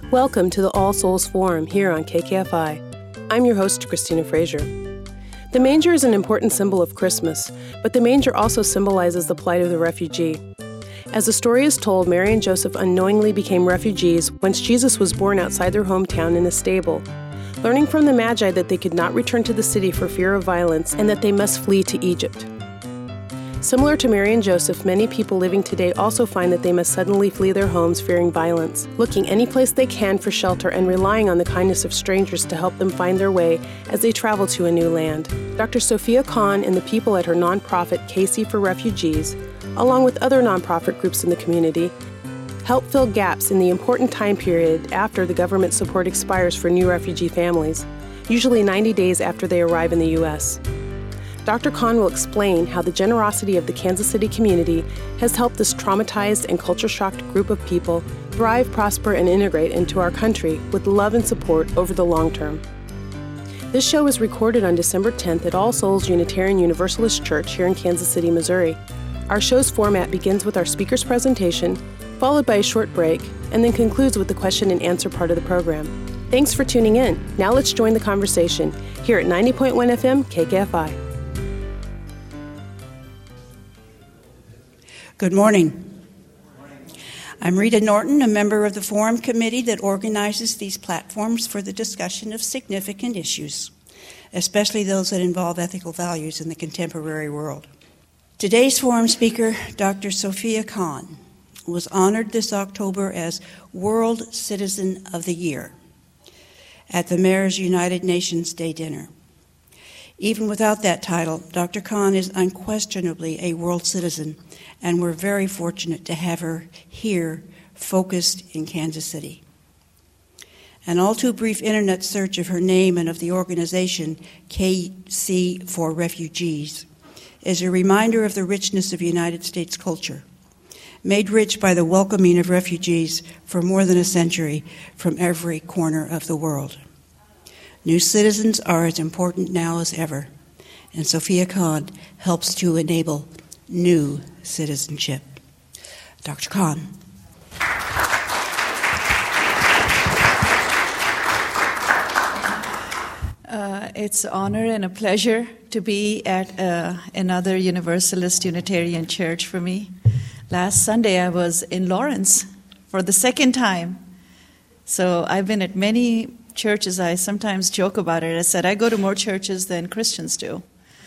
Welcome to the All Souls Forum here on KKFI. I'm your host, Christina Frazier. The manger is an important symbol of Christmas, but the manger also symbolizes the plight of the refugee. As the story is told, Mary and Joseph unknowingly became refugees once Jesus was born outside their hometown in a stable. Learning from the Magi that they could not return to the city for fear of violence and that they must flee to Egypt. Similar to Mary and Joseph, many people living today also find that they must suddenly flee their homes fearing violence, looking any place they can for shelter and relying on the kindness of strangers to help them find their way as they travel to a new land. Dr. Sophia Kahn and the people at her nonprofit KC for Refugees, along with other nonprofit groups in the community, help fill gaps in the important time period after the government support expires for new refugee families, usually 90 days after they arrive in the U.S. Dr. Kahn will explain how the generosity of the Kansas City community has helped this traumatized and culture-shocked group of people thrive, prosper, and integrate into our country with love and support over the long term. This show is recorded on December 10th at All Souls Unitarian Universalist Church here in Kansas City, Missouri. Our show's format begins with our speaker's presentation, followed by a short break, and then concludes with the question and answer part of the program. Thanks for tuning in. Now let's join the conversation here at 90.1 FM KKFI. Good morning. I'm Rita Norton, a member of the Forum Committee that organizes these platforms for the discussion of significant issues, especially those that involve ethical values in the contemporary world. Today's Forum speaker, Dr. Sophia Kahn, was honored this October as World Citizen of the Year at the Mayor's United Nations Day Dinner. Even without that title, Dr. Kahn is unquestionably a world citizen, and we're very fortunate to have her here, focused in Kansas City. An all-too-brief internet search of her name and of the organization KC for Refugees is a reminder of the richness of United States culture, made rich by the welcoming of refugees for more than a century from every corner of the world. New citizens are as important now as ever, and Sophia Kahn helps to enable new citizenship. Dr. Kahn. It's an honor and a pleasure to be at another Universalist Unitarian Church for me. Last Sunday I was in Lawrence for the second time. So I've been at many churches. I sometimes joke about it. I said, I go to more churches than Christians do.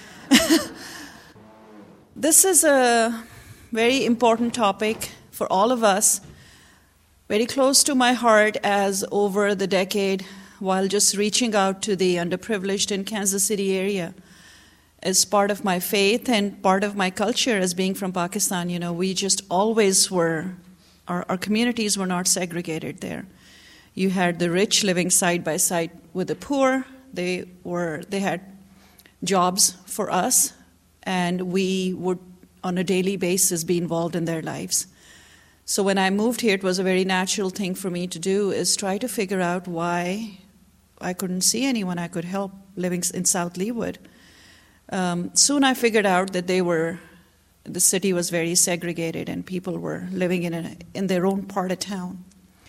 This is a very important topic for all of us, very close to my heart as over the decade, while just reaching out to the underprivileged in Kansas City area as part of my faith and part of my culture as being from Pakistan. You know, we just always were, our communities were not segregated there. You had the rich living side by side with the poor. They had jobs for us, and we would, on a daily basis, be involved in their lives. So when I moved here, it was a very natural thing for me to do, is try to figure out why I couldn't see anyone I could help living in South Leawood. Soon I figured out that the city was very segregated, and people were living in their own part of town.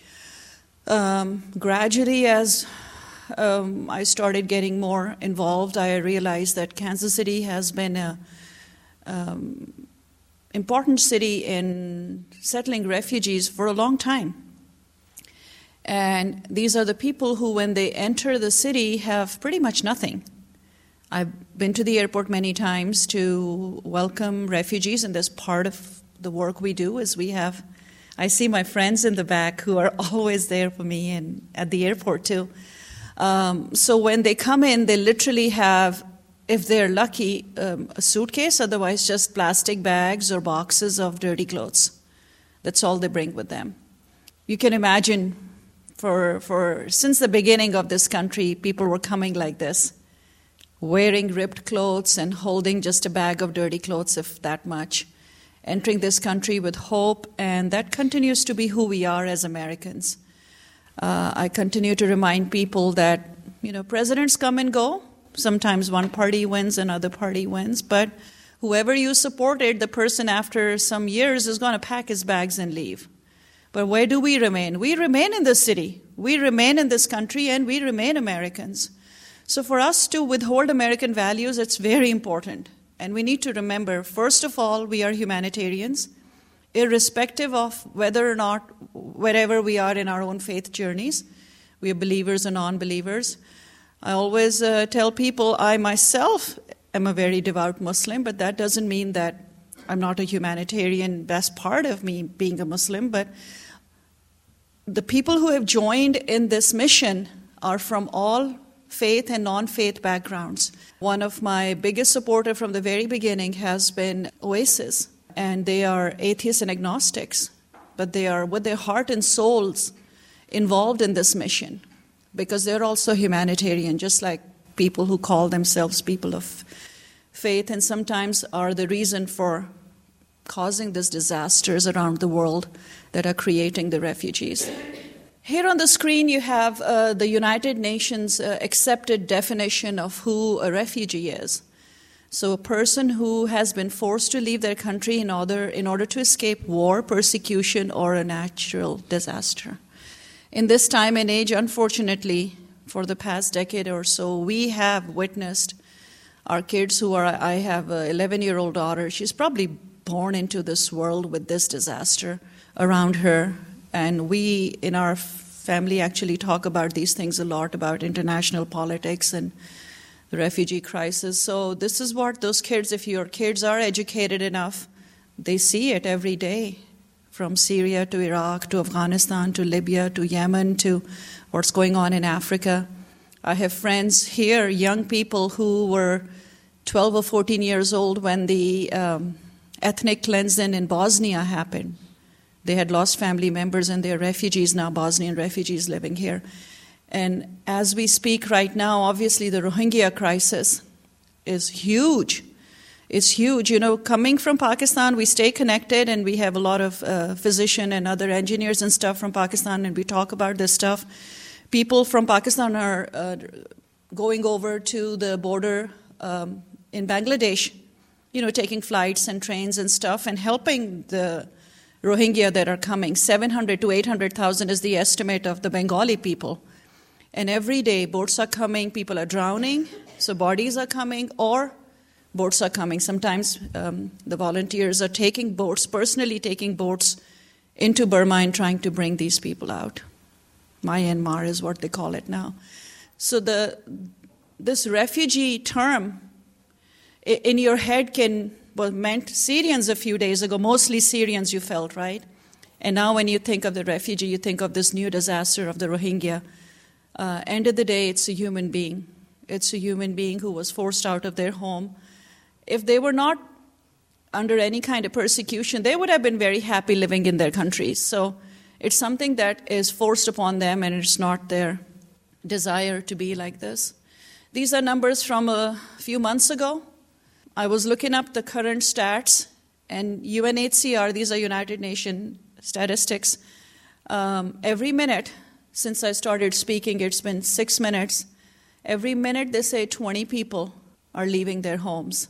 Gradually, as I started getting more involved, I realized that Kansas City has been an important city in settling refugees for a long time. And these are the people who, when they enter the city, have pretty much nothing. I've been to the airport many times to welcome refugees, and that's part of the work we do. I see my friends in the back who are always there for me, and at the airport too. So when they come in, they literally have, if they're lucky, a suitcase, otherwise just plastic bags or boxes of dirty clothes. That's all they bring with them. You can imagine, since the beginning of this country, people were coming like this, wearing ripped clothes and holding just a bag of dirty clothes, if that much, entering this country with hope, and that continues to be who we are as Americans. I continue to remind people that, presidents come and go. Sometimes one party wins, another party wins, but whoever you supported, the person after some years is going to pack his bags and leave. But where do we remain? We remain in this city. We remain in this country, and we remain Americans. So for us to withhold American values, it's very important. And we need to remember, first of all, we are humanitarians, irrespective of whether or not, wherever we are in our own faith journeys. We are believers and non-believers. I always tell people I myself am a very devout Muslim, but that doesn't mean that I'm not a humanitarian. That's part of me being a Muslim. But the people who have joined in this mission are from all faith and non-faith backgrounds. One of my biggest supporters from the very beginning has been Oasis, and they are atheists and agnostics, but they are with their heart and souls involved in this mission because they're also humanitarian, just like people who call themselves people of faith and sometimes are the reason for causing these disasters around the world that are creating the refugees. Here on the screen you have the United Nations accepted definition of who a refugee is. So a person who has been forced to leave their country in order to escape war, persecution, or a natural disaster. In this time and age, unfortunately, for the past decade or so, we have witnessed our kids who are, I have an 11-year-old daughter, she's probably born into this world with this disaster around her. And we, in our family, actually talk about these things a lot, about international politics and the refugee crisis. So this is what those kids, if your kids are educated enough, they see it every day, from Syria to Iraq to Afghanistan to Libya to Yemen to what's going on in Africa. I have friends here, young people who were 12 or 14 years old when the ethnic cleansing in Bosnia happened. They had lost family members and they're refugees now, Bosnian refugees living here. And as we speak right now, obviously the Rohingya crisis is huge. It's huge. You know, coming from Pakistan, we stay connected and we have a lot of physicians and other engineers and stuff from Pakistan, and we talk about this stuff. People from Pakistan are going over to the border in Bangladesh, you know, taking flights and trains and stuff and helping the Rohingya that are coming. 700 to 800,000 is the estimate of the Bengali people. And every day, boats are coming, people are drowning, so bodies are coming, or boats are coming. Sometimes the volunteers are taking boats, personally taking boats into Burma and trying to bring these people out. Myanmar is what they call it now. So this refugee term in your head meant Syrians a few days ago, mostly Syrians you felt, right? And now when you think of the refugee, you think of this new disaster of the Rohingya. End of the day, it's a human being. It's a human being who was forced out of their home. If they were not under any kind of persecution, they would have been very happy living in their countries. So it's something that is forced upon them, and it's not their desire to be like this. These are numbers from a few months ago. I was looking up the current stats, and UNHCR, these are United Nations statistics, every minute since I started speaking, it's been 6 minutes. Every minute they say 20 people are leaving their homes.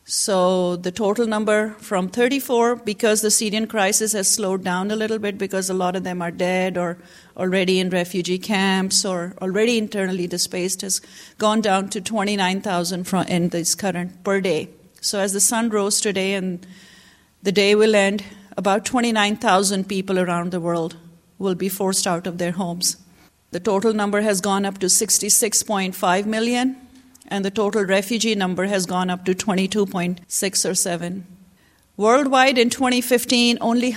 So the total number from 34, because the Syrian crisis has slowed down a little bit because a lot of them are dead or already in refugee camps or already internally displaced, has gone down to 29,000 in this current per day. So as the sun rose today and the day will end, about 29,000 people around the world will be forced out of their homes. The total number has gone up to 66.5 million. And the total refugee number has gone up to 22.6 or 7. Worldwide in 2015, only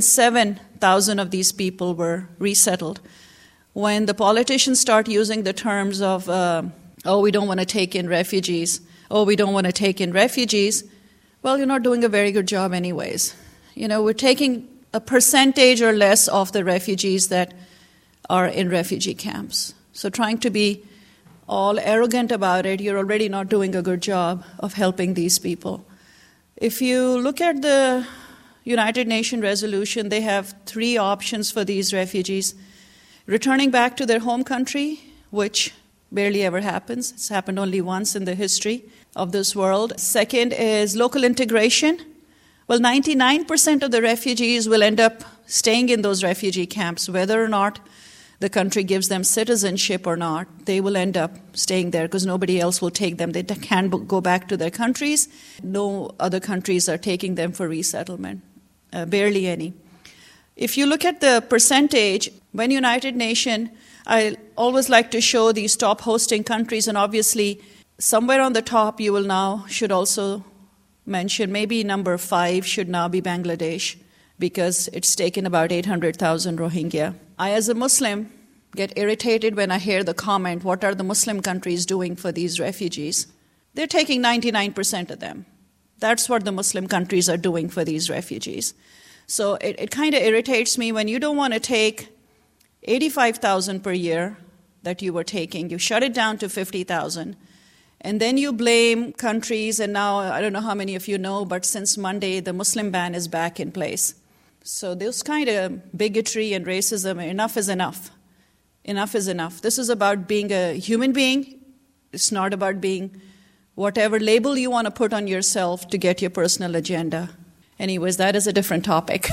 107,000 of these people were resettled. When the politicians start using the terms of, we don't want to take in refugees, we don't want to take in refugees, well, you're not doing a very good job anyways. You know, we're taking a percentage or less of the refugees that are in refugee camps. So trying to be all arrogant about it, you're already not doing a good job of helping these people. If you look at the United Nations resolution, they have 3 options for these refugees. Returning back to their home country, which barely ever happens. It's happened only once in the history of this world. Second is local integration, Well, 99% of the refugees will end up staying in those refugee camps, whether or not the country gives them citizenship or not. They will end up staying there because nobody else will take them. They can't go back to their countries. No other countries are taking them for resettlement, barely any. If you look at the percentage, when United Nations, I always like to show these top hosting countries, and obviously somewhere on the top you will now should also mention maybe number 5 should now be Bangladesh, because it's taken about 800,000 Rohingya. I, as a Muslim, get irritated when I hear the comment, what are the Muslim countries doing for these refugees? They're taking 99% of them. That's what the Muslim countries are doing for these refugees. So it kind of irritates me when you don't want to take 85,000 per year that you were taking, you shut it down to 50,000, and then you blame countries, and now I don't know how many of you know, but since Monday the Muslim ban is back in place. So this kind of bigotry and racism, enough is enough. Enough is enough. This is about being a human being. It's not about being whatever label you want to put on yourself to get your personal agenda. Anyways, that is a different topic.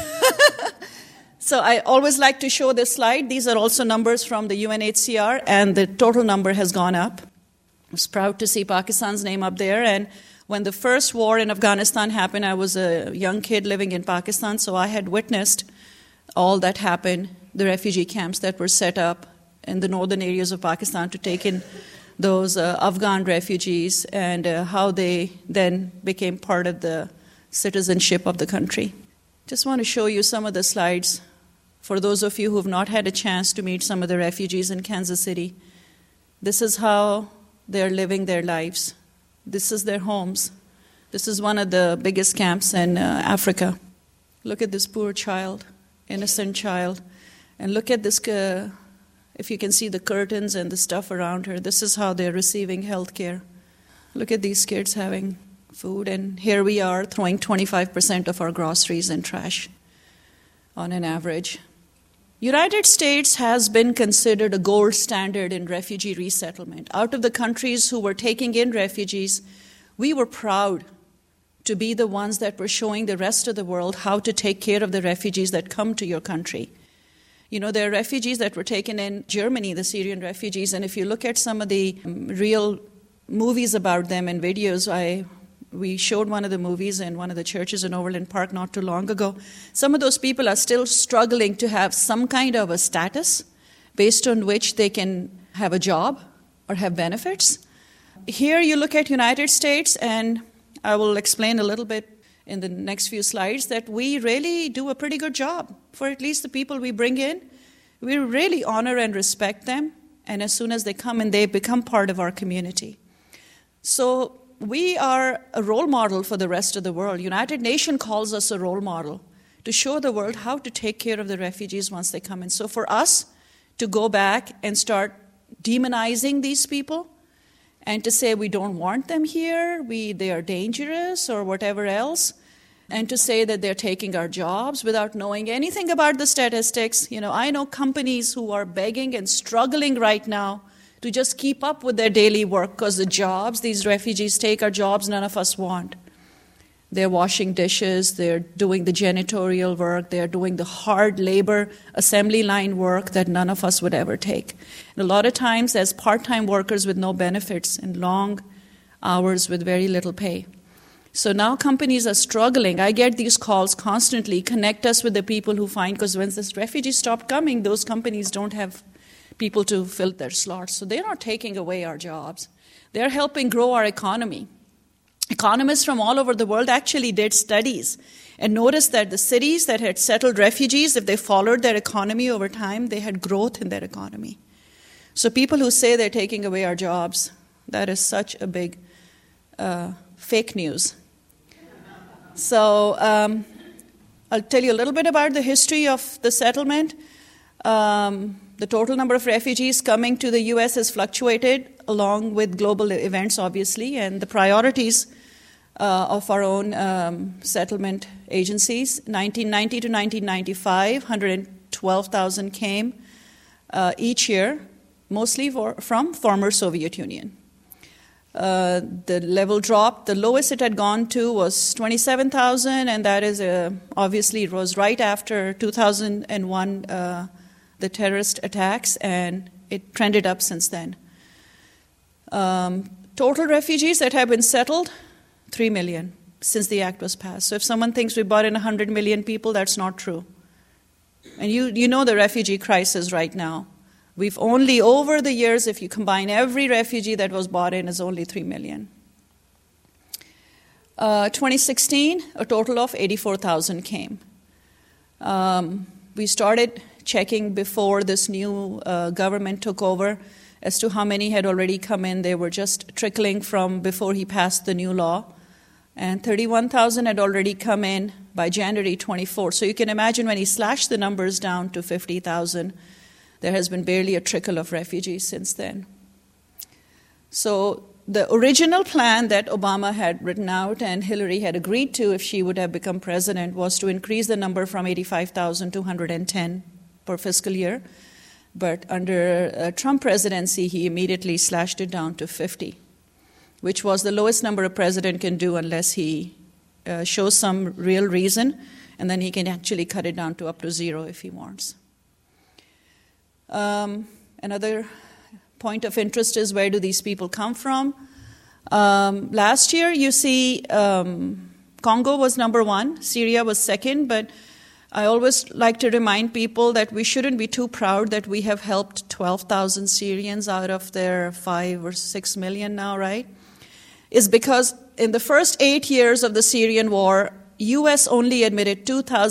So I always like to show this slide. These are also numbers from the UNHCR, and the total number has gone up. I was proud to see Pakistan's name up there. And when the first war in Afghanistan happened, I was a young kid living in Pakistan, so I had witnessed all that happened, the refugee camps that were set up in the northern areas of Pakistan to take in those Afghan refugees, and how they then became part of the citizenship of the country. Just want to show you some of the slides for those of you who have not had a chance to meet some of the refugees in Kansas City. This is how they're living their lives. This is their homes. This is one of the biggest camps in Africa. Look at this poor child, innocent child. And look at this, if you can see the curtains and the stuff around her. This is how they're receiving health care. Look at these kids having food, and here we are throwing 25% of our groceries in trash on an average. United States has been considered a gold standard in refugee resettlement. Out of the countries who were taking in refugees, we were proud to be the ones that were showing the rest of the world how to take care of the refugees that come to your country. You know, there are refugees that were taken in Germany, the Syrian refugees, and if you look at some of the real movies about them and videos, we showed one of the movies in one of the churches in Overland Park not too long ago. Some of those people are still struggling to have some kind of a status based on which they can have a job or have benefits. Here you look at United States, and I will explain a little bit in the next few slides that we really do a pretty good job for at least the people we bring in. We really honor and respect them, and as soon as they come in, they become part of our community. So we are a role model for the rest of the world. United Nations calls us a role model to show the world how to take care of the refugees once they come in. So for us to go back and start demonizing these people and to say we don't want them here, they are dangerous or whatever else, and to say that they're taking our jobs without knowing anything about the statistics. You know, I know companies who are begging and struggling right now to just keep up with their daily work because the jobs these refugees take are jobs none of us want. They're washing dishes, they're doing the janitorial work, they're doing the hard labor assembly line work that none of us would ever take. And a lot of times as part-time workers with no benefits and long hours with very little pay. So now companies are struggling. I get these calls constantly, connect us with the people who find, because when this refugees stop coming, those companies don't have people to fill their slots. So they're not taking away our jobs. They're helping grow our economy. Economists from all over the world actually did studies and noticed that the cities that had settled refugees, if they followed their economy over time, they had growth in their economy. So people who say they're taking away our jobs, that is such a big fake news. So I'll tell you a little bit about the history of the settlement. The total number of refugees coming to the U.S. has fluctuated along with global events, obviously, and the priorities of our own settlement agencies. 1990 to 1995, 112,000 came each year, mostly from former Soviet Union. The level dropped. The lowest it had gone to was 27,000, and that is obviously it was right after 2001, the terrorist attacks, and it trended up since then. Total refugees that have been settled, 3 million since the act was passed. So if someone thinks we brought in 100 million people, that's not true. And you know the refugee crisis right now. We've only, over the years, if you combine every refugee that was brought in, is only 3 million. 2016, a total of 84,000 came. We started checking before this new government took over as to how many had already come in. They were just trickling from before he passed the new law. And 31,000 had already come in by January 24. So you can imagine when he slashed the numbers down to 50,000, there has been barely a trickle of refugees since then. So the original plan that Obama had written out and Hillary had agreed to if she would have become president was to increase the number from 85,000 to 110 per fiscal year. But under Trump presidency, he immediately slashed it down to 50, which was the lowest number a president can do unless he shows some real reason, and then he can actually cut it down to up to 0 if he wants. Another point of interest is where do these people come from? Last year, you see Congo was number 1, Syria was second, but I always like to remind people that we shouldn't be too proud that we have helped 12,000 Syrians out of their 5 or 6 million now, right? Is because in the first 8 years of the Syrian war, U.S. only admitted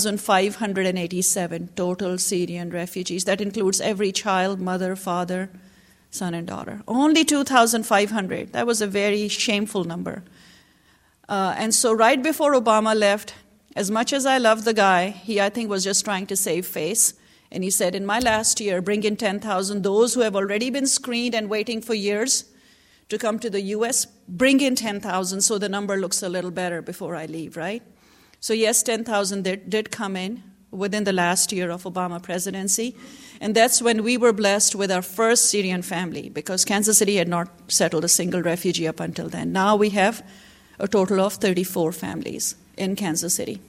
2,587 total Syrian refugees. That includes every child, mother, father, son, and daughter. Only 2,500. That was a very shameful number. And so right before Obama left, as much as I love the guy, he, I think, was just trying to save face. And he said, in my last year, bring in 10,000. Those who have already been screened and waiting for years to come to the U.S., bring in 10,000 so the number looks a little better before I leave, right? So yes, 10,000 did come in within the last year of Obama presidency. And that's when we were blessed with our first Syrian family, because Kansas City had not settled a single refugee up until then. Now we have a total of 34 families in Kansas City.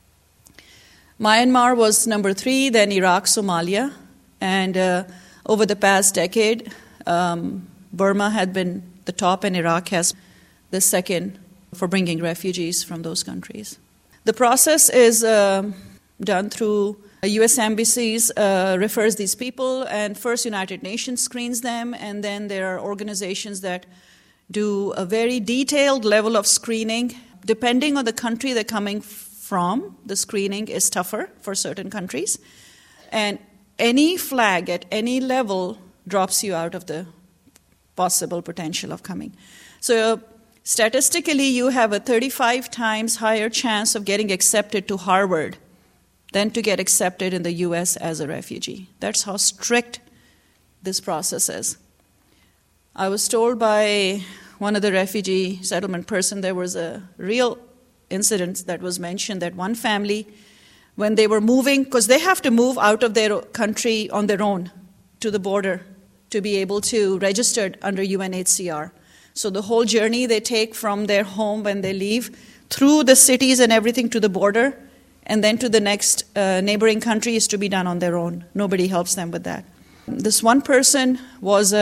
Myanmar was number 3, then Iraq, Somalia. And over the past decade, Burma had been the top, and Iraq has the second for bringing refugees from those countries. The process is done through U.S. embassies, refers these people, and first United Nations screens them, and then there are organizations that do a very detailed level of screening. Depending on the country they're coming from, the screening is tougher for certain countries. And any flag at any level drops you out of the possible potential of coming. So statistically, you have a 35 times higher chance of getting accepted to Harvard than to get accepted in the U.S. as a refugee. That's how strict this process is. I was told by one of the refugee settlement person there was a real incident that was mentioned that one family, when they were moving, because they have to move out of their country on their own to the border to be able to register under UNHCR. So the whole journey they take from their home when they leave through the cities and everything to the border and then to the next neighboring country is to be done on their own. Nobody helps them with that. This one person was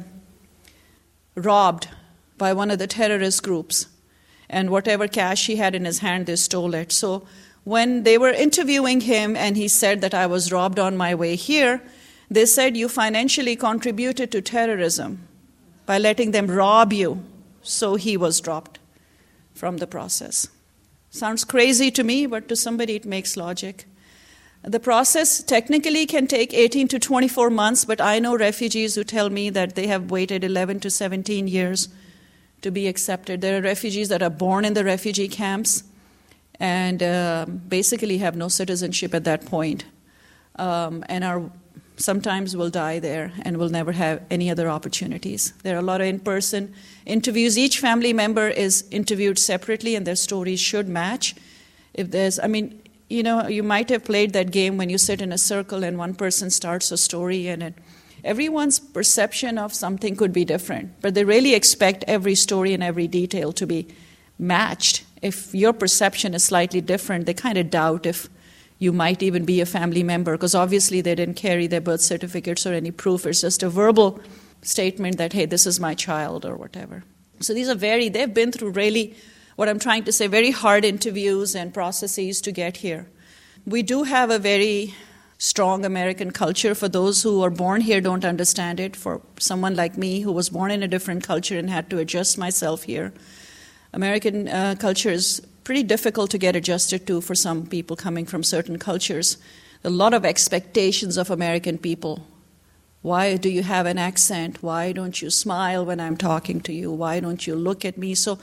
robbed by one of the terrorist groups, and whatever cash he had in his hand, they stole it. So when they were interviewing him and he said that I was robbed on my way here, they said you financially contributed to terrorism by letting them rob you. So he was dropped from the process. Sounds crazy to me, but to somebody it makes logic. The process technically can take 18 to 24 months, but I know refugees who tell me that they have waited 11 to 17 years to be accepted. There are refugees that are born in the refugee camps and basically have no citizenship at that point, and are sometimes will die there and will never have any other opportunities. There are a lot of in-person interviews. Each family member is interviewed separately and their stories should match. If there's, you might have played that game when you sit in a circle and one person starts a story and everyone's perception of something could be different, but they really expect every story and every detail to be matched. If your perception is slightly different, they kind of doubt if you might even be a family member, because obviously they didn't carry their birth certificates or any proof. It's just a verbal statement that, hey, this is my child or whatever. So they've been through really, what I'm trying to say, very hard interviews and processes to get here. We do have a very strong American culture. For those who are born here don't understand it. For someone like me who was born in a different culture and had to adjust myself here, American culture is pretty difficult to get adjusted to for some people coming from certain cultures. A lot of expectations of American people. Why do you have an accent? Why don't you smile when I'm talking to you? Why don't you look at me? So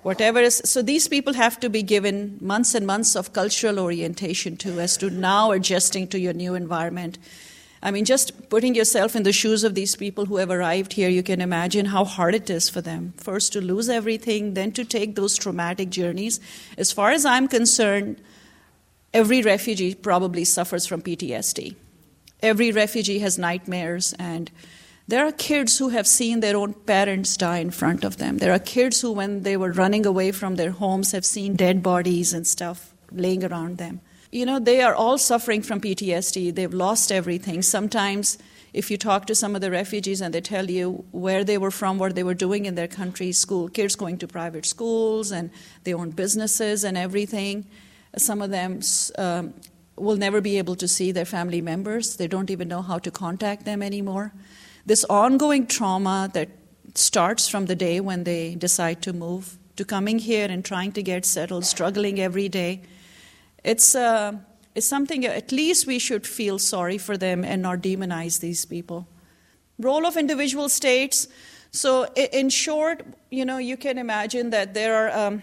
these people have to be given months and months of cultural orientation too, as to now adjusting to your new environment. I mean, just putting yourself in the shoes of these people who have arrived here, you can imagine how hard it is for them. First to lose everything, then to take those traumatic journeys. As far as I'm concerned, every refugee probably suffers from PTSD. Every refugee has nightmares, and there are kids who have seen their own parents die in front of them. There are kids who, when they were running away from their homes, have seen dead bodies and stuff laying around them. You know, they are all suffering from PTSD. They've lost everything. Sometimes, if you talk to some of the refugees and they tell you where they were from, what they were doing in their country, school, kids going to private schools, and they own businesses and everything. Some of them will never be able to see their family members. They don't even know how to contact them anymore. This ongoing trauma that starts from the day when they decide to move, to coming here and trying to get settled, struggling every day, it's something at least we should feel sorry for them and not demonize these people. Role of individual states. So in short, you can imagine that there are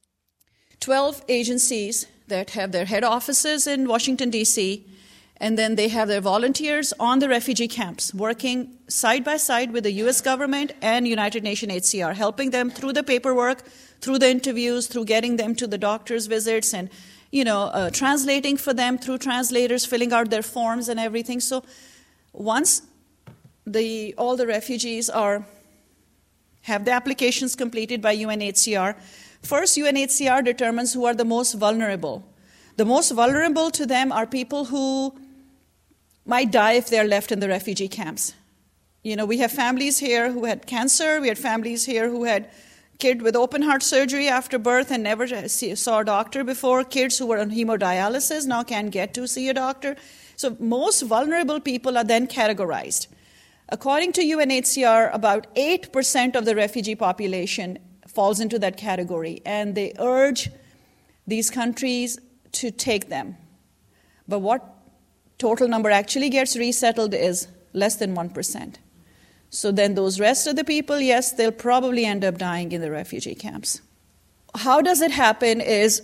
12 agencies that have their head offices in Washington, D.C., and then they have their volunteers on the refugee camps working side by side with the U.S. government and United Nations HCR, helping them through the paperwork, through the interviews, through getting them to the doctor's visits, and translating for them through translators, filling out their forms and everything. So once all the refugees have the applications completed by UNHCR, first UNHCR determines who are the most vulnerable. The most vulnerable to them are people who might die if they're left in the refugee camps. We have families here who had cancer. We had families here who had kid with open heart surgery after birth and never saw a doctor before. Kids who were on hemodialysis now can't get to see a doctor. So most vulnerable people are then categorized. According to UNHCR, about 8% of the refugee population falls into that category, and they urge these countries to take them. But what total number actually gets resettled is less than 1%. So then those rest of the people, yes, they'll probably end up dying in the refugee camps. How does it happen is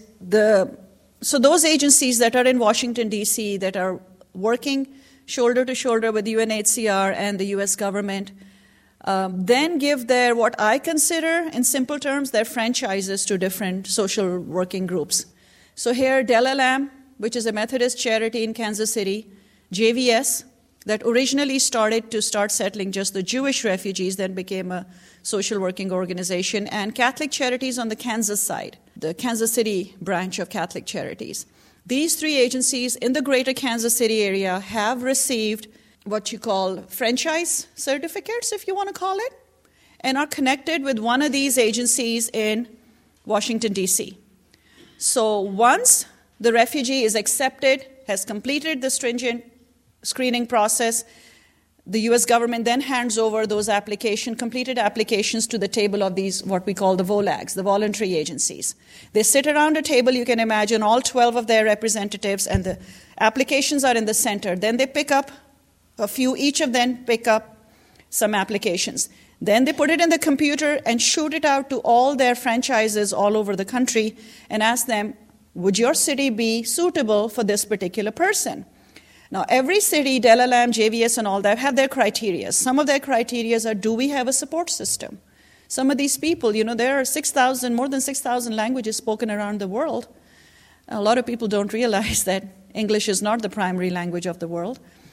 so those agencies that are in Washington, D.C., that are working shoulder to shoulder with UNHCR and the U.S. government, then give what I consider, in simple terms, their franchises to different social working groups. So here, Del-Elam, which is a Methodist charity in Kansas City, JVS, that originally started to settling just the Jewish refugees, then became a social working organization, and Catholic Charities on the Kansas side, the Kansas City branch of Catholic Charities. These three agencies in the greater Kansas City area have received what you call franchise certificates, if you want to call it, and are connected with one of these agencies in Washington, D.C. So once the refugee is accepted, has completed the stringent screening process, the U.S. government then hands over those completed applications to the table of these, what we call the VOLAGs, the voluntary agencies. They sit around a table, you can imagine, all 12 of their representatives, and the applications are in the center. Then they pick up a few, each of them pick up some applications. Then they put it in the computer and shoot it out to all their franchises all over the country and ask them, would your city be suitable for this particular person? Now, every city, Del-Elam, JVS, and all that, have their criteria. Some of their criteria are, do we have a support system? Some of these people, there are more than 6,000 languages spoken around the world. A lot of people don't realize that English is not the primary language of the world.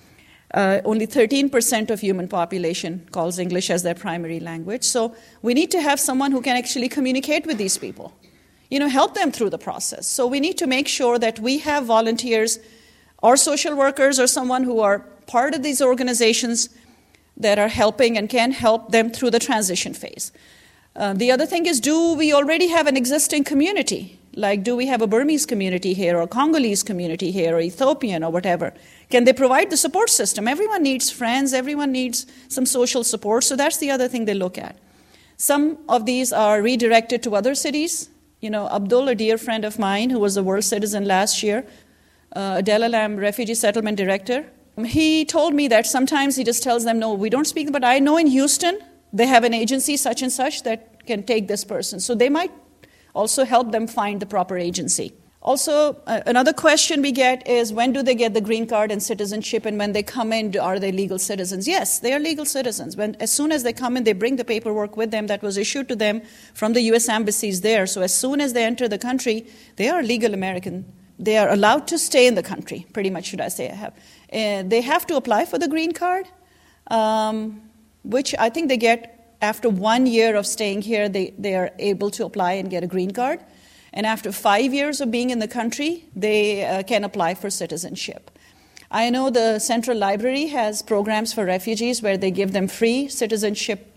Only 13% of human population calls English as their primary language. So we need to have someone who can actually communicate with these people, help them through the process. So we need to make sure that we have volunteers or social workers or someone who are part of these organizations that are helping and can help them through the transition phase. The other thing is, do we already have an existing community? Like, do we have a Burmese community here, or a Congolese community here, or Ethiopian, or whatever? Can they provide the support system? Everyone needs friends, everyone needs some social support, so that's the other thing they look at. Some of these are redirected to other cities. Abdul, a dear friend of mine, who was a world citizen last year, Delalam Refugee Settlement Director, he told me that sometimes he just tells them, no, we don't speak, but I know in Houston they have an agency such and such that can take this person. So they might also help them find the proper agency. Also, another question we get is, when do they get the green card and citizenship, and when they come in, are they legal citizens? Yes, they are legal citizens. As soon as they come in, they bring the paperwork with them that was issued to them from the U.S. embassies there. So as soon as they enter the country, they are legal American. They are allowed to stay in the country, pretty much, should I say. They have to apply for the green card, which I think they get after 1 year of staying here. They are able to apply and get a green card. And after 5 years of being in the country, they can apply for citizenship. I know the Central Library has programs for refugees where they give them free citizenship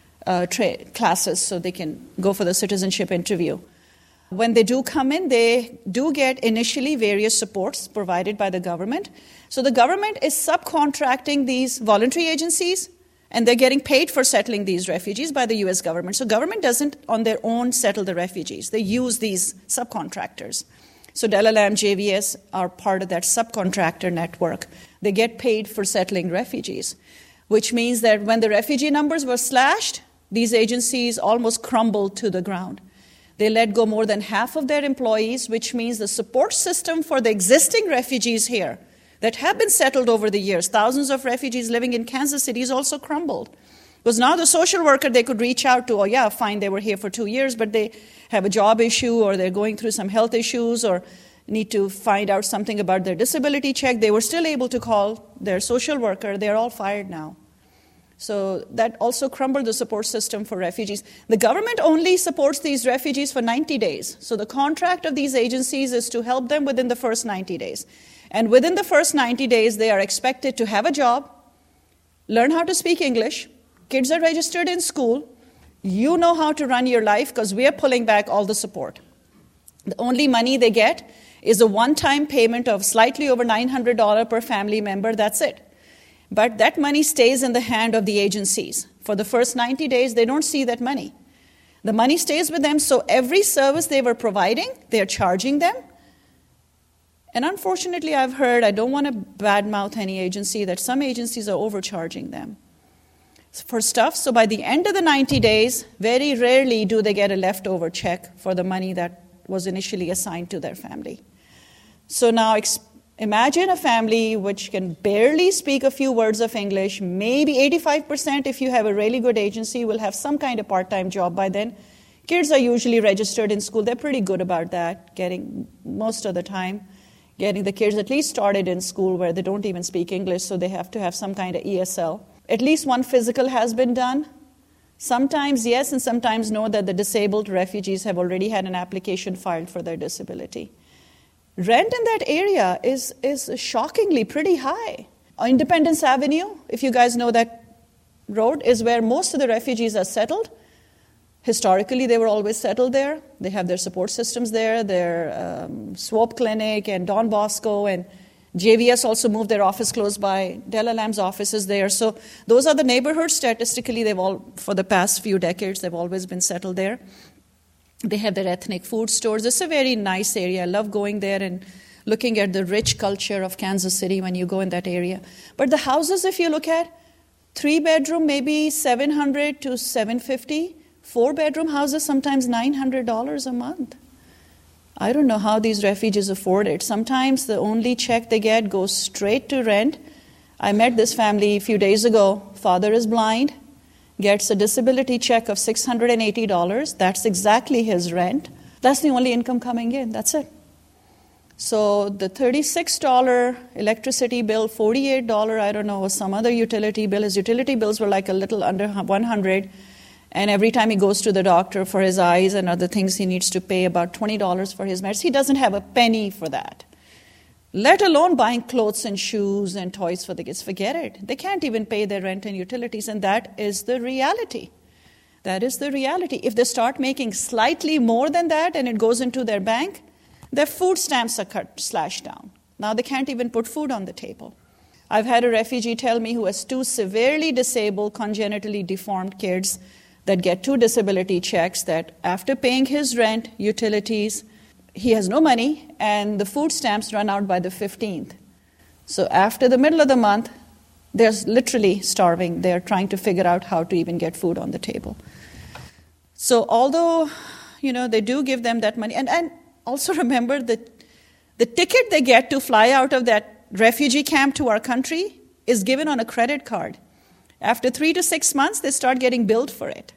classes so they can go for the citizenship interview. When they do come in, they do get initially various supports provided by the government. So the government is subcontracting these voluntary agencies, and they're getting paid for settling these refugees by the U.S. government. So government doesn't on their own settle the refugees. They use these subcontractors. So Delalam, JVS are part of that subcontractor network. They get paid for settling refugees, which means that when the refugee numbers were slashed, these agencies almost crumbled to the ground. They let go more than half of their employees, which means the support system for the existing refugees here that have been settled over the years, thousands of refugees living in Kansas City, is also crumbled. Because now the social worker they could reach out to, oh yeah, fine, they were here for 2 years, but they have a job issue, or they're going through some health issues, or need to find out something about their disability check. They were still able to call their social worker. They're all fired now. So that also crumbled the support system for refugees. The government only supports these refugees for 90 days. So the contract of these agencies is to help them within the first 90 days. And within the first 90 days, they are expected to have a job, learn how to speak English, kids are registered in school, you know how to run your life because we are pulling back all the support. The only money they get is a one-time payment of slightly over $900 per family member, that's it. But that money stays in the hand of the agencies. For the first 90 days, they don't see that money. The money stays with them, so every service they were providing, they're charging them. And unfortunately, I've heard, I don't want to badmouth any agency, that some agencies are overcharging them for stuff. So by the end of the 90 days, very rarely do they get a leftover check for the money that was initially assigned to their family. So now imagine a family which can barely speak a few words of English. Maybe 85%, if you have a really good agency, will have some kind of part-time job by then. Kids are usually registered in school. They're pretty good about that, most of the time, getting the kids at least started in school where they don't even speak English, so they have to have some kind of ESL. At least one physical has been done. Sometimes yes and sometimes no, that the disabled refugees have already had an application filed for their disability. Rent in that area is shockingly pretty high. Independence Avenue, if you guys know that road, is where most of the refugees are settled. Historically, they were always settled there. They have their support systems there, their SWOP clinic and Don Bosco, and JVS also moved their office close by. Delalam's office is there. So those are the neighborhoods. Statistically, for the past few decades, they've always been settled there. They have their ethnic food stores. It's a very nice area. I love going there and looking at the rich culture of Kansas City when you go in that area. But the houses, if you look at, 3-bedroom, maybe $700 to $750. 4-bedroom houses, sometimes $900 a month. I don't know how these refugees afford it. Sometimes the only check they get goes straight to rent. I met this family a few days ago. Father is blind, gets a disability check of $680. That's exactly his rent. That's the only income coming in. That's it. So the $36 electricity bill, $48, I don't know, some other utility bill. His utility bills were like a little under $100. And every time he goes to the doctor for his eyes and other things, he needs to pay about $20 for his meds. He doesn't have a penny for that. Let alone buying clothes and shoes and toys for the kids. Forget it. They can't even pay their rent and utilities, and that is the reality. That is the reality. If they start making slightly more than that and it goes into their bank, their food stamps are slashed down. Now they can't even put food on the table. I've had a refugee tell me who has 2 severely disabled, congenitally deformed kids that get 2 disability checks that after paying his rent, utilities, he has no money, and the food stamps run out by the 15th. So after the middle of the month, they're literally starving. They're trying to figure out how to even get food on the table. So although, they do give them that money, and also remember that the ticket they get to fly out of that refugee camp to our country is given on a credit card. After 3 to 6 months, they start getting billed for it.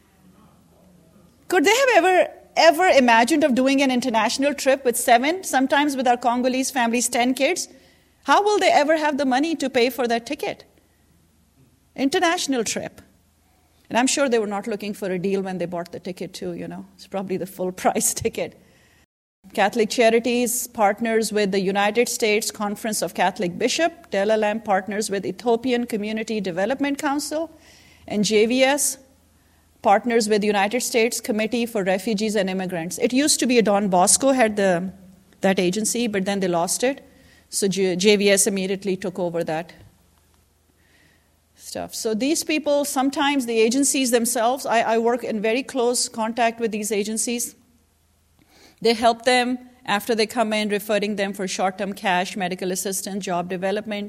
Could they have ever imagined of doing an international trip with 7, sometimes with our Congolese families, 10 kids? How will they ever have the money to pay for that ticket? International trip. And I'm sure they were not looking for a deal when they bought the ticket too, It's probably the full price ticket. Catholic Charities partners with the United States Conference of Catholic Bishops. Delalam partners with Ethiopian Community Development Council. And JVS partners with the United States Committee for Refugees and Immigrants. It used to be Don Bosco had that agency, but then they lost it. So JVS immediately took over that stuff. So these people, sometimes the agencies themselves, I work in very close contact with these agencies. They help them after they come in, referring them for short-term cash, medical assistance, job development,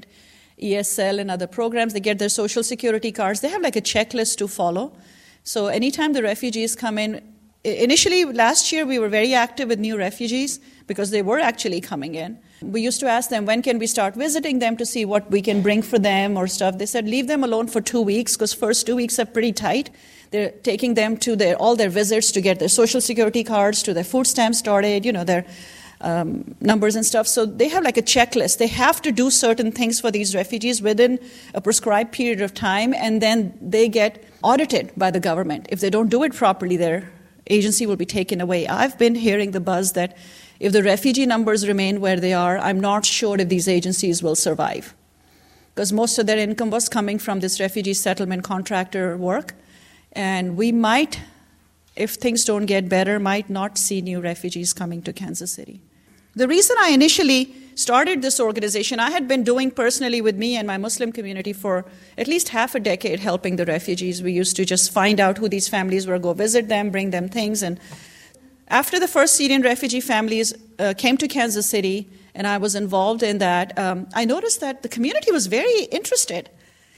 ESL, and other programs. They get their social security cards. They have like a checklist to follow. So anytime the refugees come in, initially last year we were very active with new refugees because they were actually coming in. We used to ask them, when can we start visiting them to see what we can bring for them or stuff. They said, leave them alone for 2 weeks because first 2 weeks are pretty tight. They're taking them to all their visits to get their social security cards, to their food stamps started, their numbers and stuff. So they have like a checklist. They have to do certain things for these refugees within a prescribed period of time, and then they get audited by the government. If they don't do it properly, their agency will be taken away. I've been hearing the buzz that if the refugee numbers remain where they are, I'm not sure if these agencies will survive, because most of their income was coming from this refugee settlement contractor work. And we might, if things don't get better, might not see new refugees coming to Kansas City. The reason I initially started this organization, I had been doing personally with me and my Muslim community for at least half a decade helping the refugees. We used to just find out who these families were, go visit them, bring them things. And after the first Syrian refugee families came to Kansas City, and I was involved in that, I noticed that the community was very interested.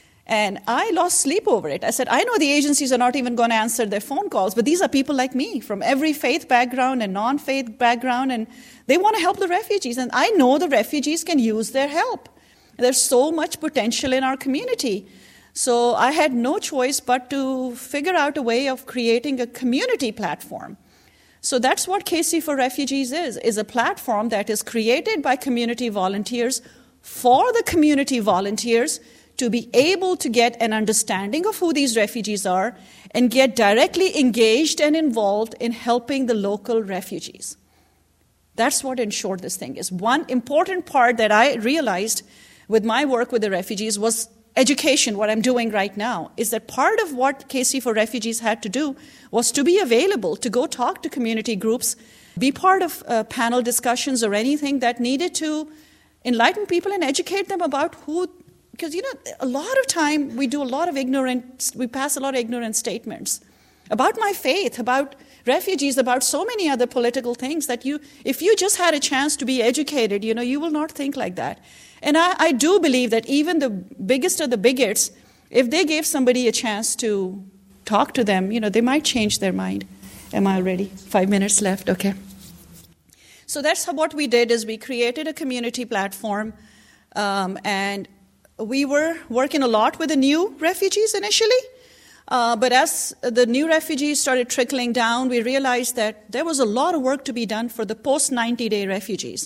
And I lost sleep over it. I said, I know the agencies are not even going to answer their phone calls, but these are people like me from every faith background and non-faith background, and they want to help the refugees. And I know the refugees can use their help. There's so much potential in our community. So I had no choice but to figure out a way of creating a community platform. So that's what KC for Refugees is a platform that is created by community volunteers for the community volunteers to be able to get an understanding of who these refugees are and get directly engaged and involved in helping the local refugees. That's what, in short, this thing is. One important part that I realized with my work with the refugees was education. What I'm doing right now is that part of what KC for Refugees had to do was to be available, to go talk to community groups, be part of panel discussions or anything that needed to enlighten people and educate them about who. Because, a lot of time we pass a lot of ignorant statements about my faith, about refugees, about so many other political things that if you just had a chance to be educated, you will not think like that. And I do believe that even the biggest of the bigots, if they gave somebody a chance to talk to them, they might change their mind. Am I ready? 5 minutes left, okay. So that's what we did is we created a community platform, and we were working a lot with the new refugees initially, but as the new refugees started trickling down, we realized that there was a lot of work to be done for the post-90-day refugees.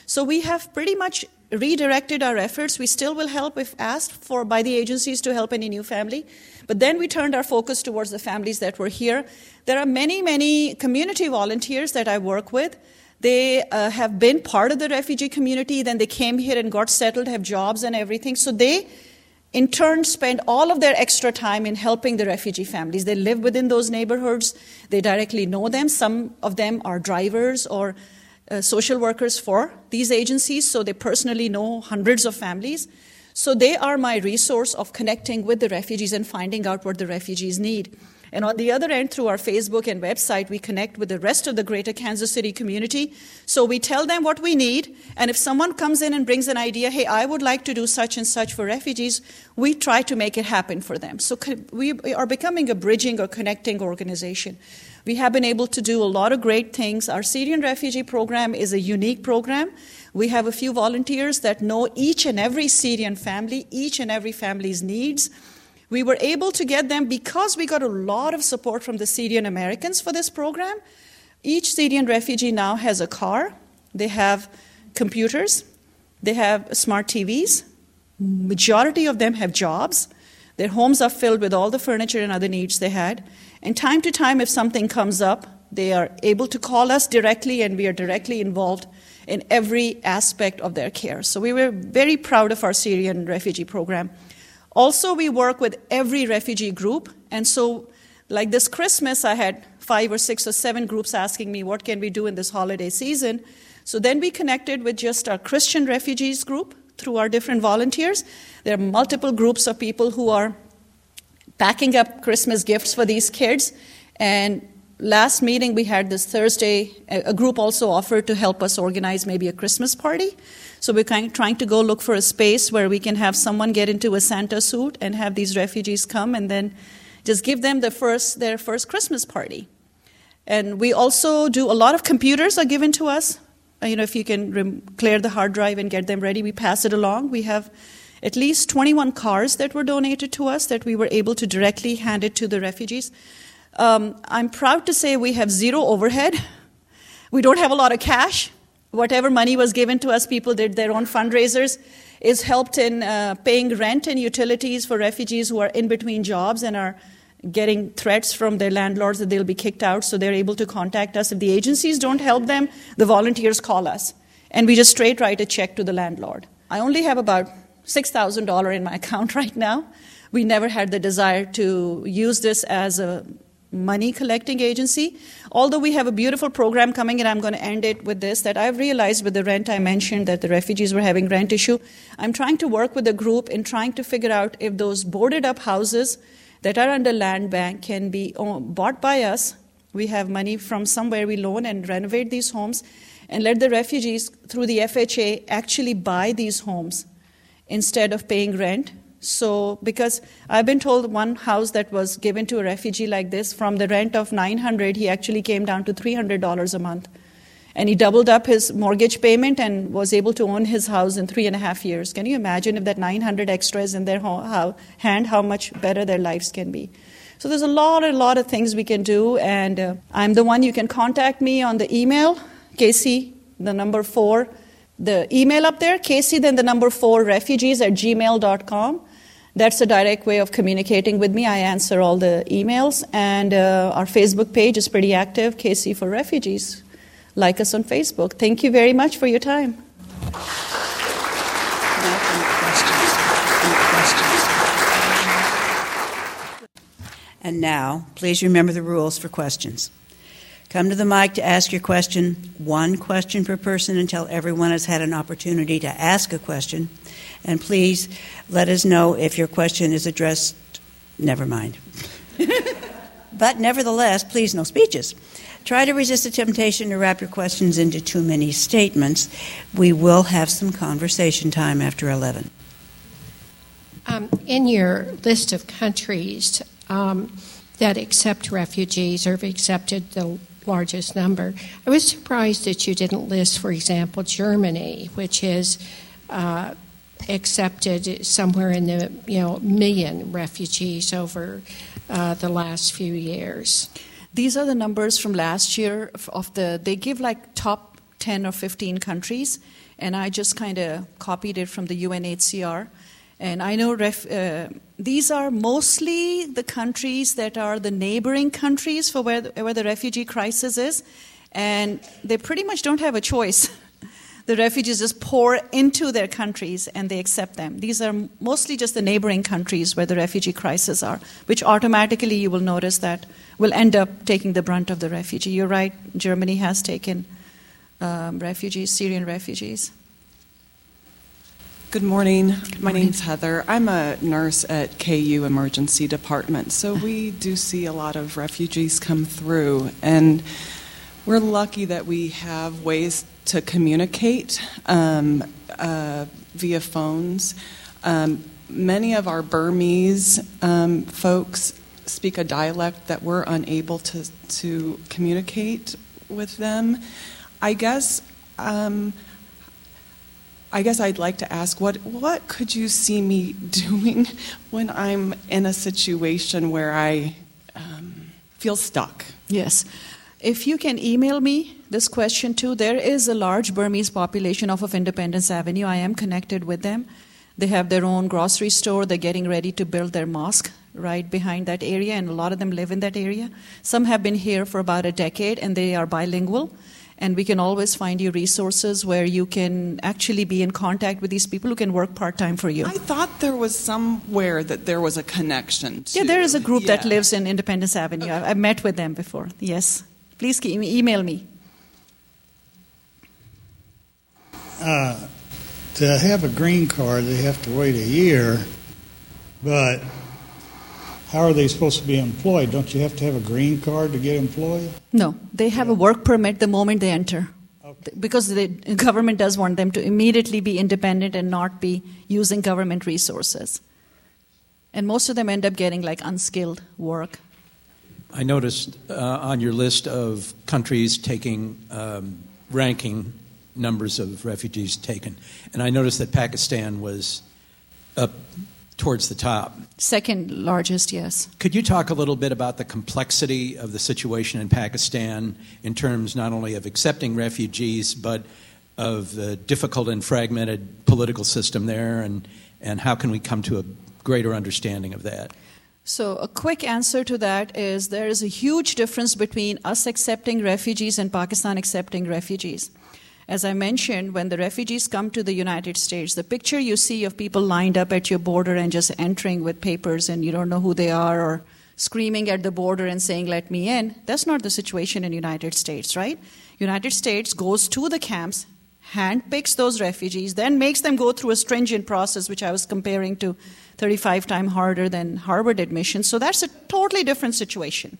So we have pretty much redirected our efforts. We still will help if asked for by the agencies to help any new family. But then we turned our focus towards the families that were here. There are many, many community volunteers that I work with. They have been part of the refugee community. Then they came here and got settled, have jobs and everything. So they, in turn, spend all of their extra time in helping the refugee families. They live within those neighborhoods. They directly know them. Some of them are drivers or social workers for these agencies, so they personally know hundreds of families. So they are my resource of connecting with the refugees and finding out what the refugees need. And on the other end, through our Facebook and website, we connect with the rest of the greater Kansas City community. So we tell them what we need, and if someone comes in and brings an idea, hey, I would like to do such and such for refugees, we try to make it happen for them. So we are becoming a bridging or connecting organization. We have been able to do a lot of great things. Our Syrian refugee program is a unique program. We have a few volunteers that know each and every Syrian family, each and every family's needs. We were able to get them, because we got a lot of support from the Syrian Americans for this program. Each Syrian refugee now has a car. They have computers. They have smart TVs. Majority of them have jobs. Their homes are filled with all the furniture and other needs they had. And time to time, if something comes up, they are able to call us directly, and we are directly involved in every aspect of their care. So we were very proud of our Syrian refugee program. Also, we work with every refugee group. And so, like this Christmas, I had 5 or 6 or 7 groups asking me, what can we do in this holiday season? So then we connected with just our Christian refugees group through our different volunteers. There are multiple groups of people who are packing up Christmas gifts for these kids. And last meeting we had this Thursday, a group also offered to help us organize maybe a Christmas party. So we're trying to go look for a space where we can have someone get into a Santa suit and have these refugees come and then just give them their first Christmas party. And we also do a lot of computers are given to us. If you can clear the hard drive and get them ready, we pass it along. We have at least 21 cars that were donated to us that we were able to directly hand it to the refugees. I'm proud to say we have zero overhead. We don't have a lot of cash. Whatever money was given to us, people did their own fundraisers, is helped in paying rent and utilities for refugees who are in between jobs and are getting threats from their landlords that they'll be kicked out, so they're able to contact us. If the agencies don't help them, the volunteers call us, and we just straight write a check to the landlord. I only have about $6,000 in my account right now. We never had the desire to use this as a money collecting agency, although we have a beautiful program coming, and I'm going to end it with this, that I've realized with the rent I mentioned that the refugees were having rent issue. I'm trying to work with the group in trying to figure out if those boarded up houses that are under land bank can be bought by us. We have money from somewhere we loan and renovate these homes and let the refugees through the FHA actually buy these homes instead of paying rent. So, because I've been told one house that was given to a refugee like this, from the rent of $900, he actually came down to $300 a month. And he doubled up his mortgage payment and was able to own his house in 3.5 years. Can you imagine if that $900 extra is in their hand, how much better their lives can be? So there's a lot of things we can do, and I'm the one you can contact me on the email, Casey, the number 4, the email up there, Casey, then the number 4, refugees@gmail.com. That's a direct way of communicating with me. I answer all the emails, and our Facebook page is pretty active, Casey for Refugees. Like us on Facebook. Thank you very much for your time. And now, please remember the rules for questions. Come to the mic to ask your question. 1 question per person until everyone has had an opportunity to ask a question. And please let us know if your question is addressed. Never mind. But nevertheless, please, no speeches. Try to resist the temptation to wrap your questions into too many statements. We will have some conversation time after 11. In your list of countries that accept refugees or have accepted the largest number, I was surprised that you didn't list, for example, Germany, which has accepted somewhere in the million refugees over the last few years. These are the numbers from last year. They give like top 10 or 15 countries, and I just kind of copied it from the UNHCR. And I know these are mostly the countries that are the neighboring countries for where the refugee crisis is, and they pretty much don't have a choice. The refugees just pour into their countries and they accept them. These are mostly just the neighboring countries where the refugee crises are, which automatically you will notice that will end up taking the brunt of the refugee. You're right, Germany has taken refugees, Syrian refugees. Good morning. My name's Heather. I'm a nurse at KU Emergency Department, so we do see a lot of refugees come through, and we're lucky that we have ways to communicate via phones. Many of our Burmese folks speak a dialect that we're unable to communicate with them. I guess I'd like to ask, what could you see me doing when I'm in a situation where I feel stuck? Yes. If you can email me this question too, there is a large Burmese population off of Independence Avenue. I am connected with them. They have their own grocery store. They're getting ready to build their mosque right behind that area, and a lot of them live in that area. Some have been here for about a decade, and they are bilingual. And we can always find you resources where you can actually be in contact with these people who can work part-time for you. I thought there was somewhere that there was a connection to. Yeah, there is a group that lives in Independence Avenue. Okay. I've met with them before, yes. Please email me. To have a green card, they have to wait a year, but how are they supposed to be employed? Don't you have to have a green card to get employed? No, they have a work permit the moment they enter. Okay. Because the government does want them to immediately be independent and not be using government resources. And most of them end up getting like unskilled work. I noticed on your list of countries taking, ranking numbers of refugees taken, and I noticed that Pakistan was up towards the top. Second largest, yes. Could you talk a little bit about the complexity of the situation in Pakistan in terms not only of accepting refugees, but of the difficult and fragmented political system there, and how can we come to a greater understanding of that? So a quick answer to that is there is a huge difference between us accepting refugees and Pakistan accepting refugees. As I mentioned, when the refugees come to the United States, the picture you see of people lined up at your border and just entering with papers and you don't know who they are, or screaming at the border and saying, "Let me in," that's not the situation in the United States, right? United States goes to the camps, handpicks those refugees, then makes them go through a stringent process, which I was comparing to 35 times harder than Harvard admission. So that's a totally different situation.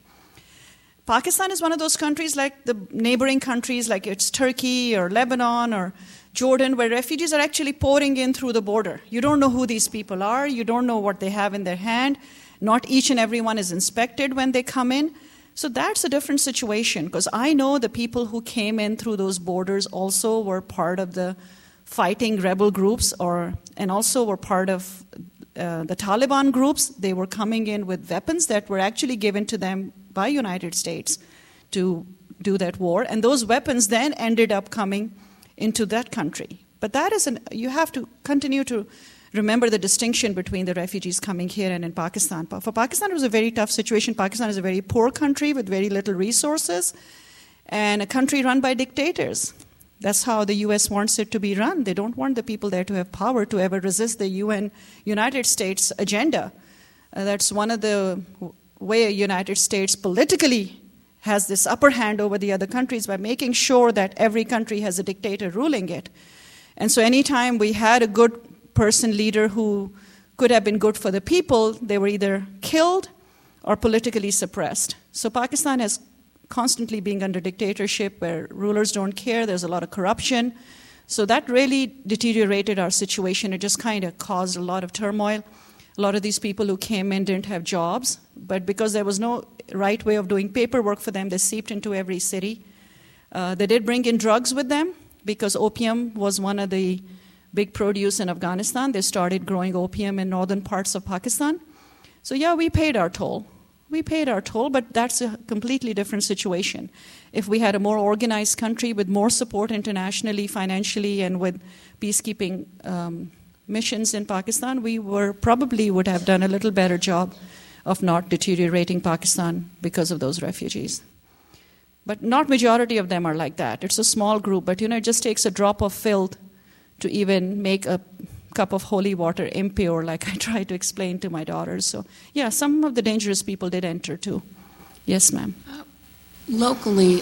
Pakistan is one of those countries like the neighboring countries, like it's Turkey or Lebanon or Jordan, where refugees are actually pouring in through the border. You don't know who these people are. You don't know what they have in their hand. Not each and every one is inspected when they come in. So that's a different situation, because I know the people who came in through those borders also were part of the fighting rebel groups and also were part of the Taliban groups. They were coming in with weapons that were actually given to them by United States to do that war, and those weapons then ended up coming into that country. But that is you have to continue to remember the distinction between the refugees coming here and in Pakistan. For Pakistan, it was a very tough situation. Pakistan is a very poor country with very little resources, and a country run by dictators. That's how the U.S. wants it to be run. They don't want the people there to have power to ever resist the United States agenda. That's one of the way the United States politically has this upper hand over the other countries, by making sure that every country has a dictator ruling it. And so anytime we had a good person, leader who could have been good for the people, they were either killed or politically suppressed. So Pakistan has constantly being under dictatorship where rulers don't care, there's a lot of corruption. So that really deteriorated our situation. It just kind of caused a lot of turmoil. A lot of these people who came in didn't have jobs, but because there was no right way of doing paperwork for them, they seeped into every city. They did bring in drugs with them, because opium was one of the big produce in Afghanistan. They started growing opium in northern parts of Pakistan. So yeah, we paid our toll. we paid our toll, but that's a completely different situation. If we had a more organized country with more support internationally, financially, and with peacekeeping missions in Pakistan, we probably would have done a little better job of not deteriorating Pakistan because of those refugees. But not majority of them are like that. It's a small group, but it just takes a drop of filth to even make a cup of holy water impure, like I try to explain to my daughters. So, yeah, some of the dangerous people did enter too. Yes, ma'am. Locally,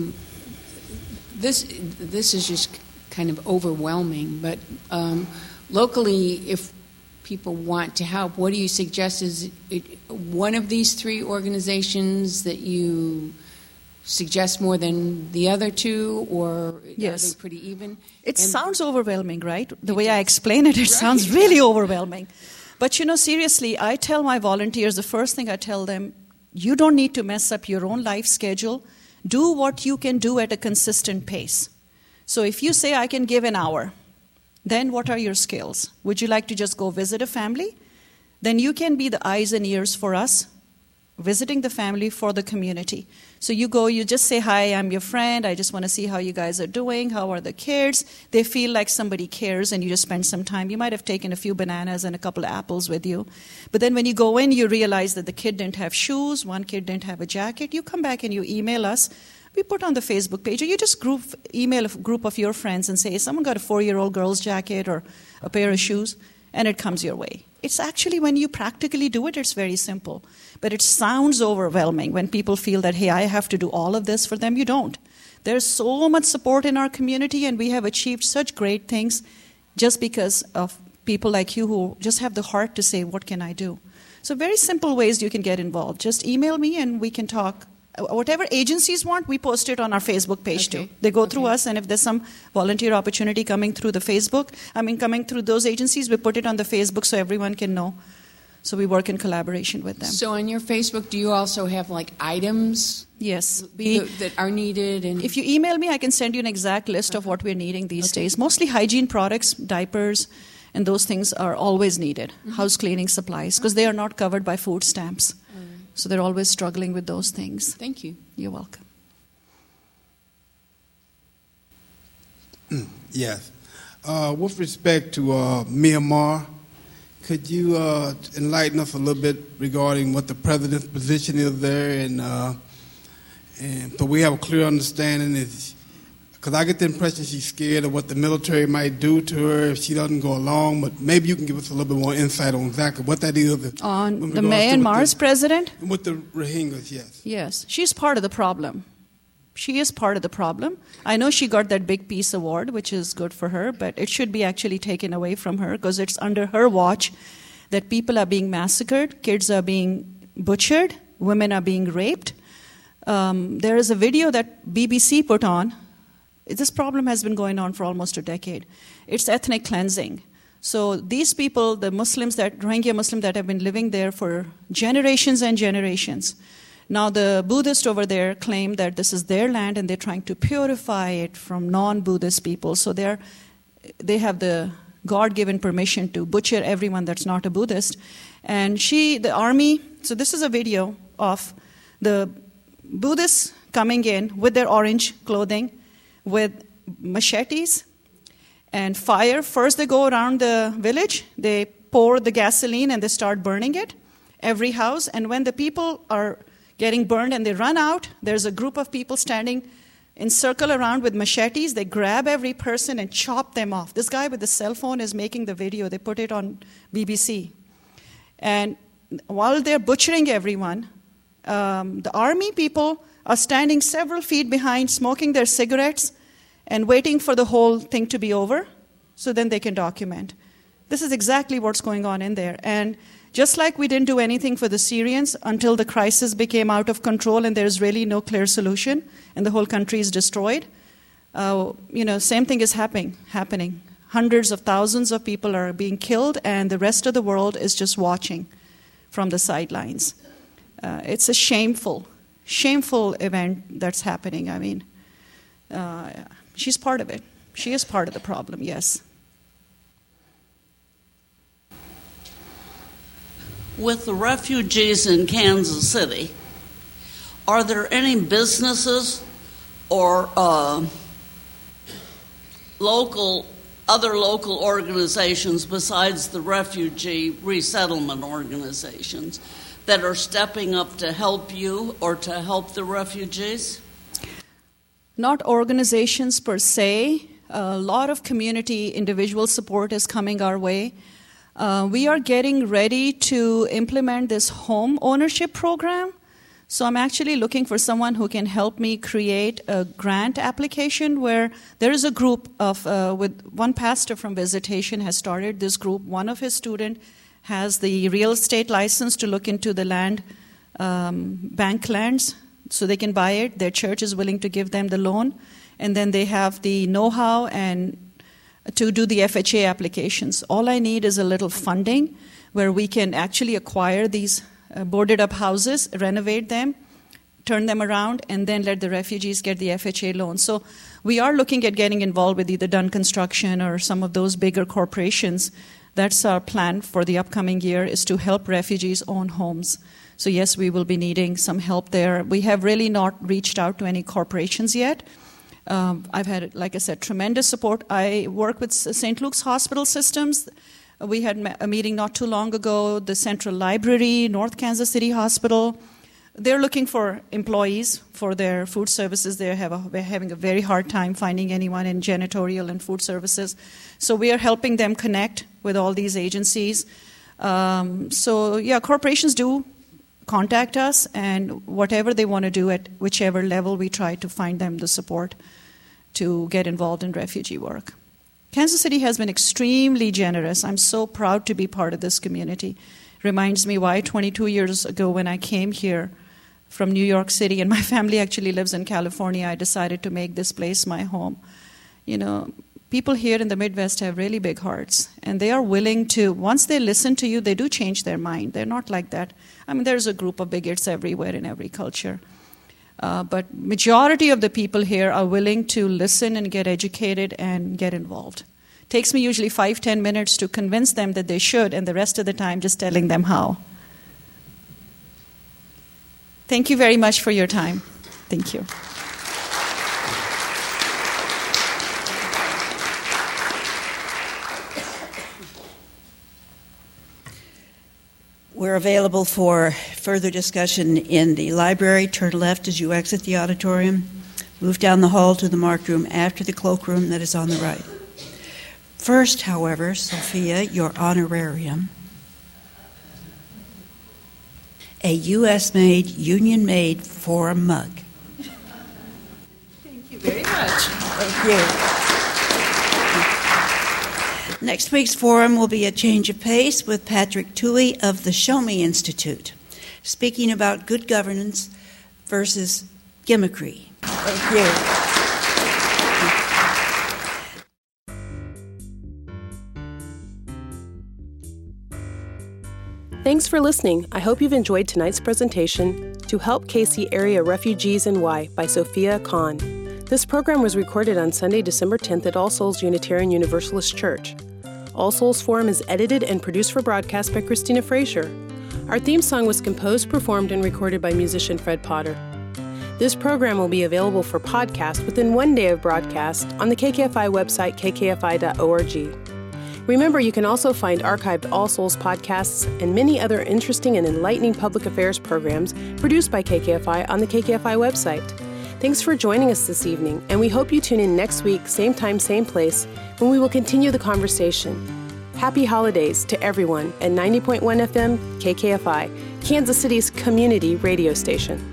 this is just kind of overwhelming, but locally, if people want to help, what do you suggest? Is it one of these three organizations that you suggest more than the other two, or yes. Are they pretty even? It sounds overwhelming, right? The way I explain it, sounds really overwhelming. But seriously, I tell my volunteers, the first thing I tell them, you don't need to mess up your own life schedule. Do what you can do at a consistent pace. So if you say I can give an hour, then what are your skills? Would you like to just go visit a family? Then you can be the eyes and ears for us, visiting the family for the community. So you go, you just say, hi, I'm your friend. I just want to see how you guys are doing. How are the kids? They feel like somebody cares, and you just spend some time. You might have taken a few bananas and a couple of apples with you. But then when you go in, you realize that the kid didn't have shoes, one kid didn't have a jacket. You come back and you email us. We put on the Facebook page, or you just email a group of your friends and say, someone got a 4-year-old girl's jacket or a pair of shoes, and it comes your way. It's actually, when you practically do it, it's very simple. But it sounds overwhelming when people feel that, hey, I have to do all of this for them. You don't. There's so much support in our community, and we have achieved such great things just because of people like you who just have the heart to say, what can I do? So very simple ways you can get involved. Just email me and we can talk. Whatever agencies want, we post it on our Facebook page too. They go through us, and if there's some volunteer opportunity coming through the Facebook, coming through those agencies, we put it on the Facebook so everyone can know. So we work in collaboration with them. So on your Facebook, do you also have items? Yes. That are needed? And if you email me, I can send you an exact list of what we're needing these days. Mostly hygiene products, diapers, and those things are always needed. House cleaning supplies, because they are not covered by food stamps. So they're always struggling with those things. Thank you. You're welcome. Yes. With respect to Myanmar, could you enlighten us a little bit regarding what the president's position is there, and so we have a clear understanding? Because I get the impression she's scared of what the military might do to her if she doesn't go along, but maybe you can give us a little bit more insight on exactly what that is. On the Myanmar's president? With the Rohingyas, yes. Yes. She's part of the problem. She is part of the problem. I know she got that big peace award, which is good for her, but it should be actually taken away from her, because it's under her watch that people are being massacred, kids are being butchered, women are being raped. There is a video that BBC put on. This problem has been going on for almost a decade. It's ethnic cleansing. So these people, the Rohingya Muslims that have been living there for generations and generations, now the Buddhists over there claim that this is their land and they're trying to purify it from non-Buddhist people. So they have the God-given permission to butcher everyone that's not a Buddhist. And the army, so this is a video of the Buddhists coming in with their orange clothing, with machetes and fire. First they go around the village, they pour the gasoline and they start burning it, every house. And when the people are getting burned and they run out, there's a group of people standing in circle around with machetes. They grab every person and chop them off. This guy with the cell phone is making the video. They put it on BBC. And while they're butchering everyone, the army people are standing several feet behind, smoking their cigarettes and waiting for the whole thing to be over so then they can document. This is exactly what's going on in there. And just like we didn't do anything for the Syrians until the crisis became out of control and there's really no clear solution and the whole country is destroyed, same thing is happening. Hundreds of thousands of people are being killed, and the rest of the world is just watching from the sidelines. It's a shameful event that's happening. She's part of it. She is part of the problem, yes. with the refugees in Kansas City, are there any businesses or other local organizations besides the refugee resettlement organizations that are stepping up to help you or to help the refugees? Not organizations per se. A lot of community individual support is coming our way. We are getting ready to implement this home ownership program. So I'm actually looking for someone who can help me create a grant application where there is a group of, with one pastor from Visitation has started this group. One of his students has the real estate license to look into the land, bank lands, so they can buy it. Their church is willing to give them the loan. And then they have the know-how and to do the FHA applications. All I need is a little funding where we can actually acquire these boarded up houses, renovate them, turn them around, and then let the refugees get the FHA loan. So we are looking at getting involved with either Dunn Construction or some of those bigger corporations. That's our plan for the upcoming year, is to help refugees own homes. So yes, we will be needing some help there. We have really not reached out to any corporations yet. I've had, like I said, tremendous support. I work with St. Luke's Hospital Systems. We had a meeting not too long ago, the Central Library, North Kansas City Hospital. They're looking for employees for their food services. They're having a very hard time finding anyone in janitorial and food services. So we are helping them connect with all these agencies. Corporations do contact us, and whatever they want to do at whichever level, we try to find them the support to get involved in refugee work. Kansas City has been extremely generous. I'm so proud to be part of this community. Reminds me why 22 years ago when I came here from New York City, and my family actually lives in California, I decided to make this place my home. You know, people here in the Midwest have really big hearts, and they are willing to, once they listen to you, they do change their mind. They're not like that. I mean, there's a group of bigots everywhere in every culture. But majority of the people here are willing to listen and get educated and get involved. Takes me usually 5-10 minutes to convince them that they should, and the rest of the time just telling them how. Thank you very much for your time. Thank you. We're available for further discussion in the library. Turn left as you exit the auditorium. Move down the hall to the marked room after the cloakroom that is on the right. First, however, Sophia, your honorarium. A U.S.-made, union-made Forum mug. Thank you very much. Thank you. Next week's forum will be A Change of Pace with Patrick Toohey of the Show Me Institute, speaking about good governance versus gimmickry. Thank you. Thanks for listening. I hope you've enjoyed tonight's presentation, To Help KC Area Refugees and Why by Sophia Kahn. This program was recorded on Sunday, December 10th at All Souls Unitarian Universalist Church. All Souls Forum is edited and produced for broadcast by Christina Frazier. Our theme song was composed, performed, and recorded by musician Fred Potter. This program will be available for podcast within 1 day of broadcast on the KKFI website, kkfi.org. Remember, you can also find archived All Souls podcasts and many other interesting and enlightening public affairs programs produced by KKFI on the KKFI website. Thanks for joining us this evening, and we hope you tune in next week, same time, same place, when we will continue the conversation. Happy holidays to everyone at 90.1 FM KKFI, Kansas City's community radio station.